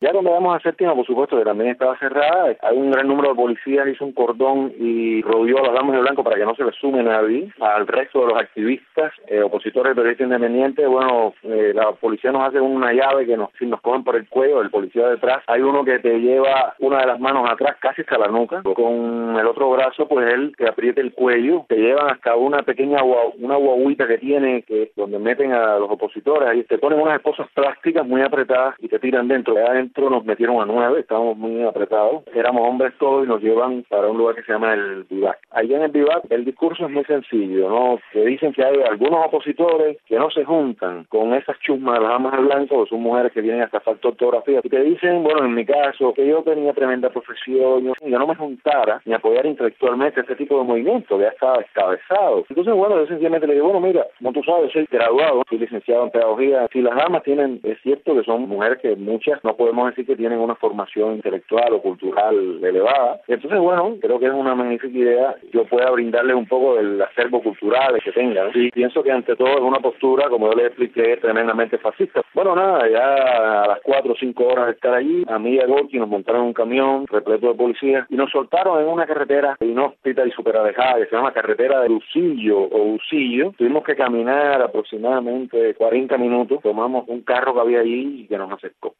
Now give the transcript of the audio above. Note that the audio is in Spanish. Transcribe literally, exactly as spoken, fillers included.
Ya cuando llegamos a Séptima, por supuesto, que también estaba cerrada, hay un gran número de policías, hizo un cordón y rodeó a las damas de blanco para que no se les sume nadie. Al resto de los activistas, eh, opositores, periodistas independientes, bueno, eh, la policía nos hace una llave que nos, si nos cogen por el cuello, el policía detrás, hay uno que te lleva una de las manos atrás casi hasta la nuca, con el otro brazo, pues él te aprieta el cuello, te llevan hasta una pequeña guau, una guaguita que tiene, que donde meten a los opositores, ahí te ponen unas esposas plásticas muy apretadas y te tiran dentro. Allá adentro nos metieron a nueve, estábamos muy apretados, éramos hombres todos y nos llevan para un lugar que se llama el Vivac. Allá en el Vivac el discurso es muy sencillo, ¿no? Que dicen que hay algunos opositores que no se juntan con esas chusmas de las damas de blanco, son mujeres que tienen hasta falta de ortografía, y te dicen, bueno, en mi caso, que yo tenía tremenda profesión, yo, yo no me juntara ni apoyar intelectualmente este tipo de movimiento, que ya estaba descabezado. Entonces, bueno, yo sencillamente le digo, bueno, mira, como tú sabes, soy graduado, soy licenciado en pedagogía. Si las damas tienen, es cierto que son mujeres que muchas, no podemos decir que tienen una formación intelectual o cultural elevada. Entonces, bueno, creo que es una magnífica idea. Yo pueda brindarles un poco del acervo cultural que tengan. Y pienso que ante todo es una postura, como yo les expliqué, tremendamente fascista. Bueno, nada, ya a las cuatro o cinco horas de estar allí, a mí y a Gorky nos montaron en un camión repleto de policías y nos soltaron en una carretera inhóspita y súper alejada que se llama carretera de Lucillo o Usillo. Tuvimos que caminar aproximadamente cuarenta minutos, tomamos un carro que había allí y que nos acercó.